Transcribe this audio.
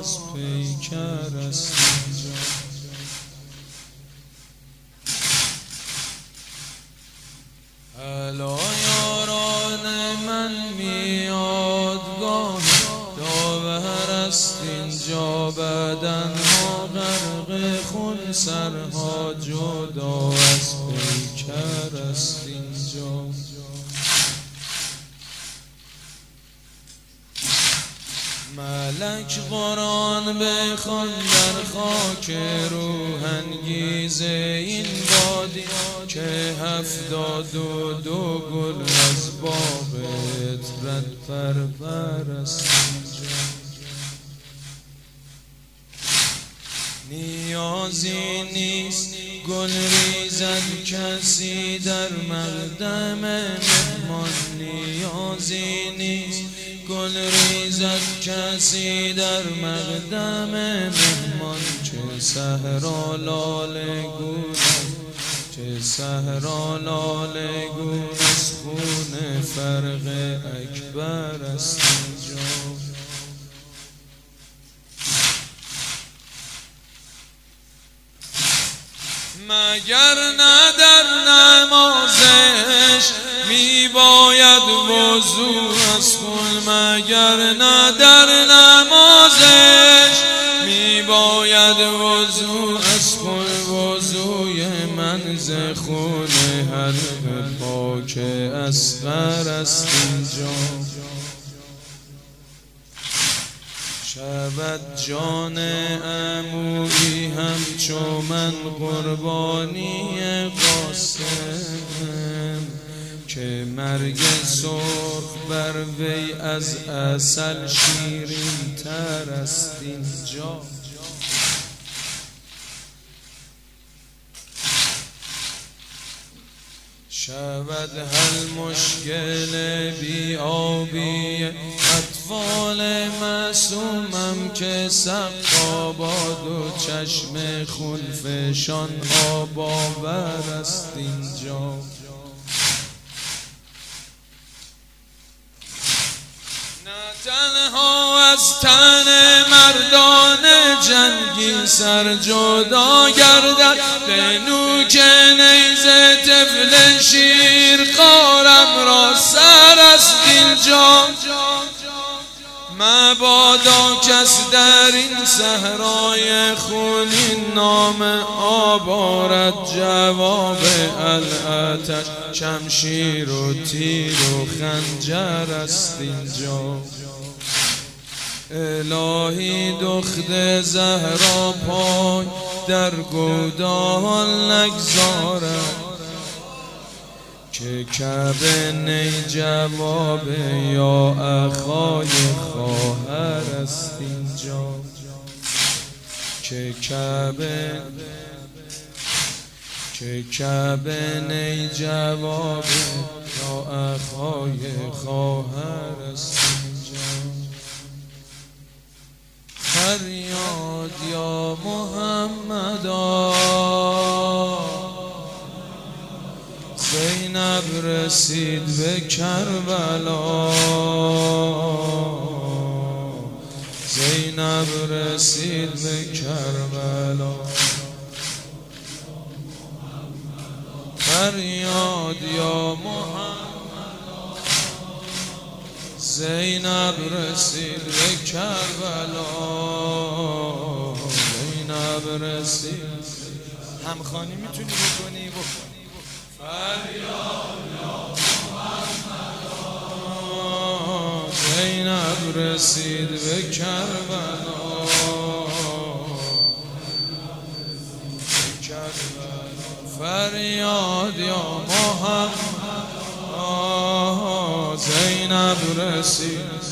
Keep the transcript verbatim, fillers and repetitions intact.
از پیکر است اینجا. الا یاران من میاد گاه داور است اینجا، بدنها غرق خون سرها جدا از پیکر است اینجا. ملک قرآن بخوان در خاک روحانگیز این وادی که هفتاد و دو گل از باغ عطرت پرور است اینجا. نیازی نیست گل ریزد کسی در مقدم مهمان، نیازی نیست گل ریزد کسی در مقدم مهمان. چه صحرا لاله گون، چه صحرا لاله گون از خون فرق اکبر است اینجا. مگر نه در نمازش می باید وضو از خون، مگر نه در نمازش می باید وضو از خون. وضوی من ز خون حلق پاک اصغر است اینجا. شود جان عمویی همچو من قربانی قاسم، که مرگ سرخ بر وی از عسل شیرین تر است اینجا. شود هل مشکل بی آبی اطفال معصومم، که سقاباد و چشم خونفشان آب آور است اینجا. نه تنها از تن مردان جنگی سر جدا گردد، به نوک نیزه طفل شیر خارم را سر است اینجا. مبادا کس در این صحرای خونین نام آب آرد، جواب العطش شمشیر و تیر و خنجر است اینجا. الهی دخت زهرا پای در گودال نگذارد، که کعبه نی جواب یا اخای خواهر است اینجا. که کعبه که کعبه نی جواب یا اخای خواهر است اینجا. فریاد یا محمدا، زینب رسید به کربلا، زینب رسید به کربلا. فریاد یا محمد، زینب رسید به کربلا، زینب رسید. همخوانی میتونی بکنی بکنی. فریاد یا محمد، زینب رسید به کربلا، فریاد یا محمد، زینب رسید